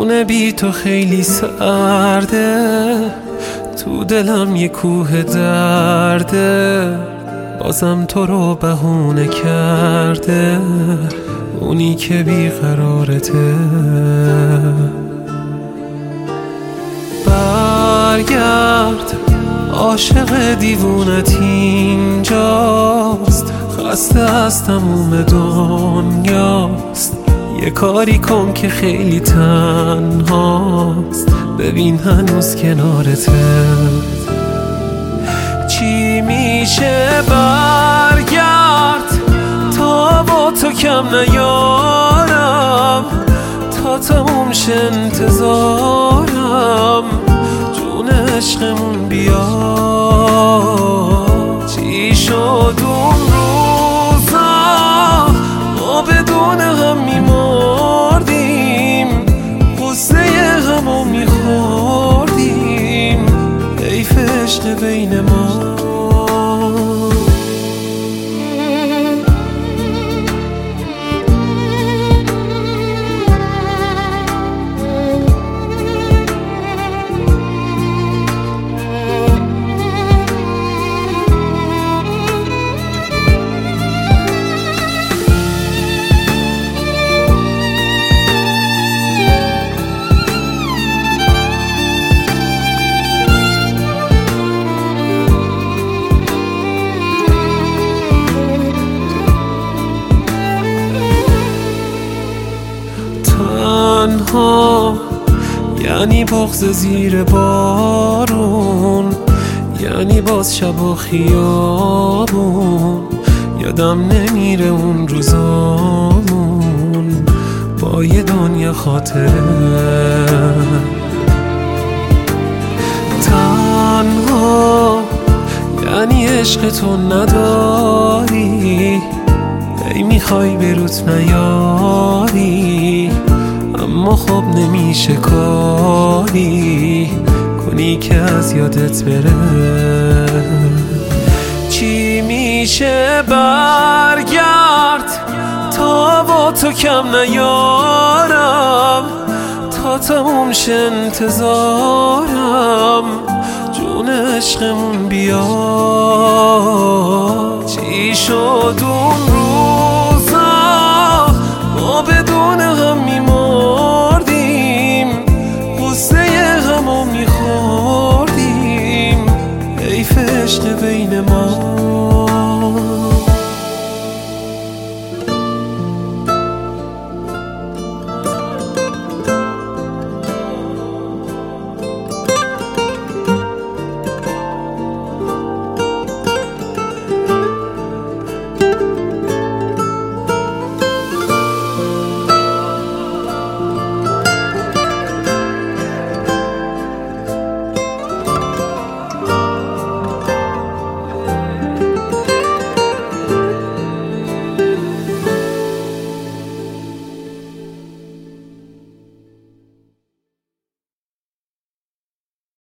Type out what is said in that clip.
خونه بی تو خیلی سرده، تو دلم یه کوه درده، بازم تو رو بهونه کرده اونی که بیقرارته. برگرد عاشق دیوونت اینجاست، خسته از تموم دنیاست، یه کاری کن که خیلی تنهاست، ببین هنوز کنارته. چی میشه برگرد تا با تو کم نیارم، تا تموم شه انتظارم، جون عشقمون بیا. چی شد اون روزا ما بدون هم میمردیم، غصه همو میخوردیم، حیف عشق بین ما. تنها یعنی بغض زیر بارون، یعنی باز شب و خیابون، یادم نمیره اون روزامون با یه دنیا خاطره. تنها یعنی عشق تو نداری، ای میخوای بروت نیاری، اما خب نمیشه کاری کنی که از یادت بره. چی میشه برگرد تا با تو کم نیارم، تا تموم شه انتظارم، جون عشقمون